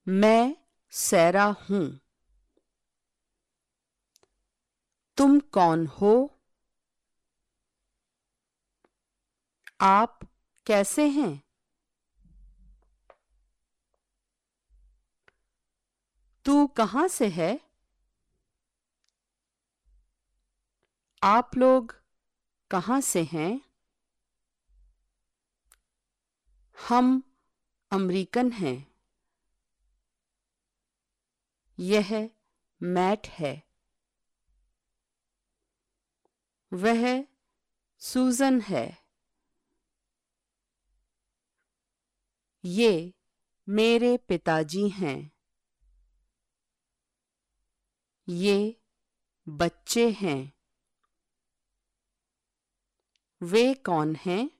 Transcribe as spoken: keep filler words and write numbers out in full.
मैं सैरा हूँ। तुम कौन हो? आप कैसे हैं? तू कहाँ से है? आप लोग कहाँ से हैं? हम अमेरिकन हैं। यह मैट है। वह सूजन है। ये मेरे पिताजी हैं। ये बच्चे हैं। वे कौन हैं?